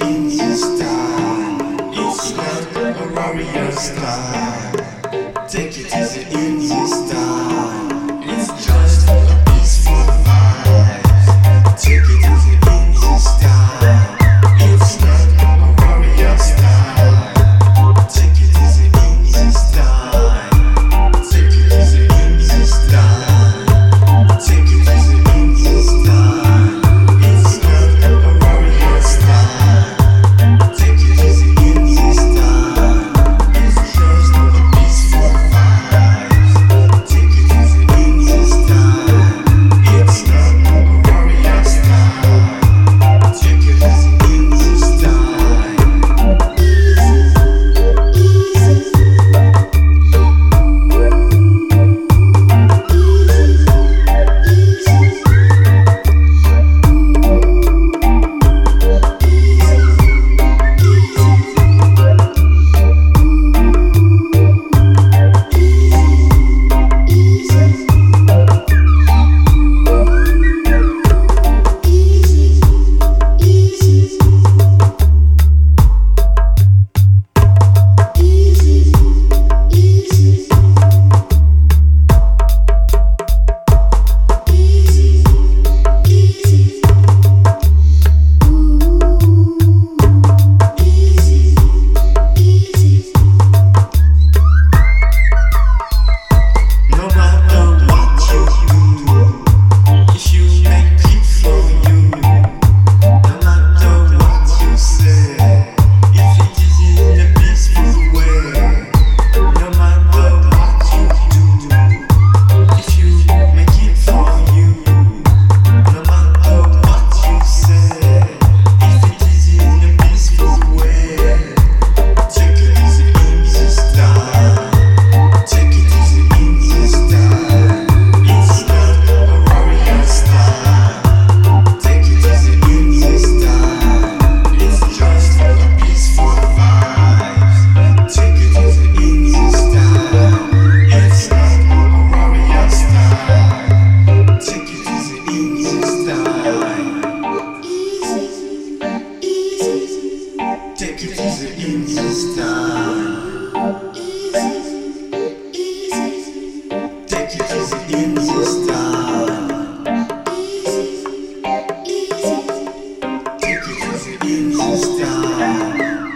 easy style. It's not a warrior style. Take it easy in your style. It's just a peaceful vibe. Take it easy in your style. It's not a warrior style. Take it easy in your style. Take it easy in your style. Take it easy in your style. It's not a warrior style. Take it easy in your style. It's just a peaceful vibe. Take it easy in your style. It's not a warrior style. Take it easy in your style. Take it easy in your style. Take it easy in your style. Take it easy in your style.